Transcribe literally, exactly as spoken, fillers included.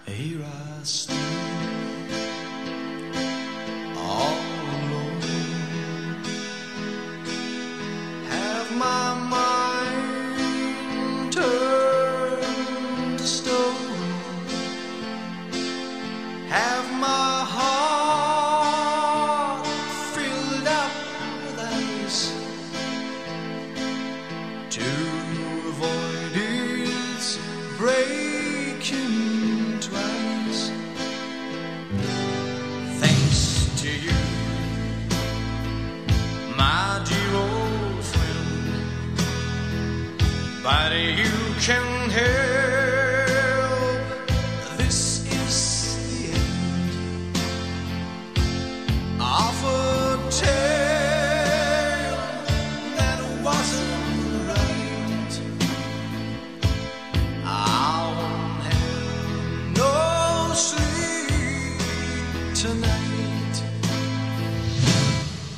Here I stand, all alone. Have my mind turned to stone. Have my heart filled up with ice to avoid its breaking. Thanks to you, my dear old friend, but you can help. This is the end of a tale that wasn't right. I won't have no sleep tonight.